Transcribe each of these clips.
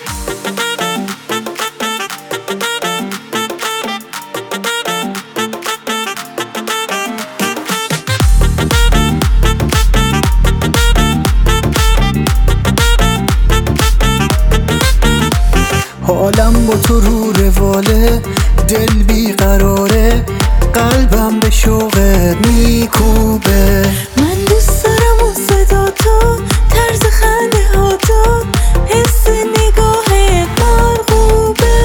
حالم با تو رو رواله، دل بیقراره، قلبم به شوقت میکوبه. من دوست دارم اون صدا تو، طرز خنده ها تو، حس نگاهت مرغوبه.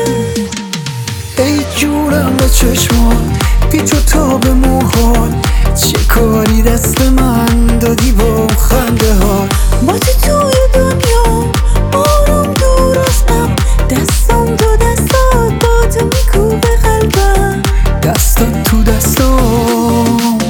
ای جورم به چشمات، پیچ و تاب موهات، چه کاری دست من دادی با اون خنده ها. با تو توی دنیا آروم درستم، دستم تو دستات، با تو میکوبه قلبم، دستات تو دستام.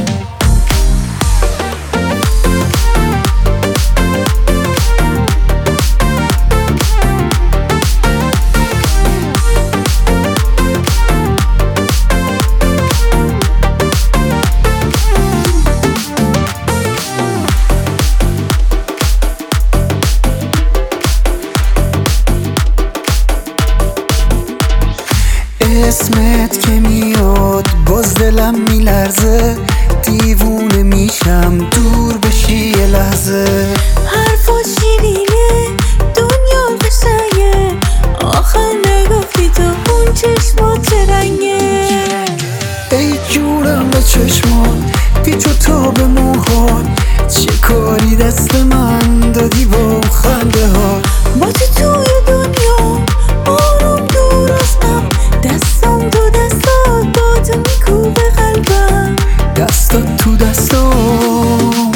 اسمت که میاد باز دلم میلرزه، دیوونه میشم دور بشی یه لحظه. حرفات شیرینه، دنیا قشنگه، آخر نگفتی تو اون چشمات چه رنگه. ای جورم به چشمات، پیچ و تاب موهات، چه کاری دست من دادی با اون خنده ها. با تو توی دنیا آروم درستم، دستم تو دستات، با تو میکوبه قلبم، دستات تو دستام.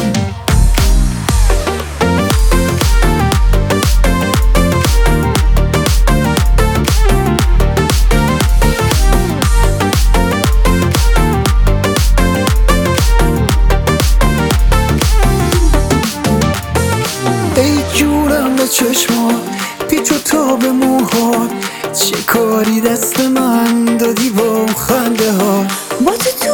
ای جورم به چشمات، پیچ و تاب موهات، چه کاری دست من دادی با اون خنده ها. با تو